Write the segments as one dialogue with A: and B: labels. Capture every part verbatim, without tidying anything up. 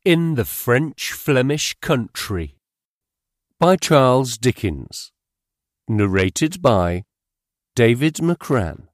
A: In the French Flemish Country by Charles Dickens. Narrated by David McCrann.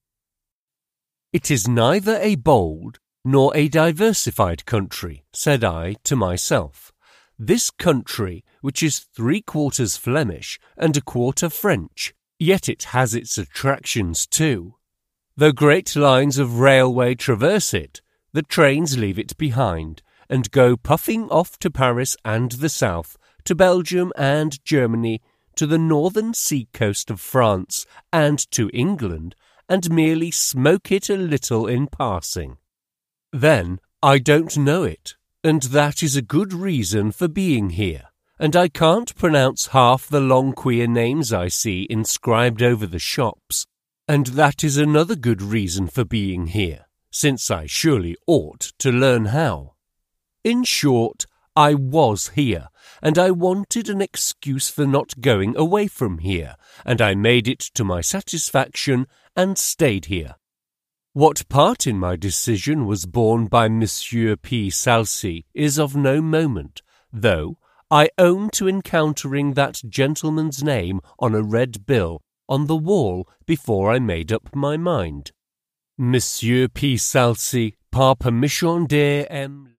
A: It is neither a bold nor a diversified country, said I to myself. This country, which is three quarters Flemish and a quarter French, yet it has its attractions too. Though great lines of railway traverse it, the trains leave it behind, and go puffing off to Paris and the south, to Belgium and Germany, to the northern sea coast of France and to England, and merely smoke it a little in passing. Then I don't know it, and that is a good reason for being here, and I can't pronounce half the long queer names I see inscribed over the shops, and that is another good reason for being here, since I surely ought to learn how. In short, I was here, and I wanted an excuse for not going away from here, and I made it to my satisfaction and stayed here. What part in my decision was borne by Monsieur P. Salcy is of no moment, though I own to encountering that gentleman's name on a red bill on the wall before I made up my mind. Monsieur P. Salcy, par permission de M.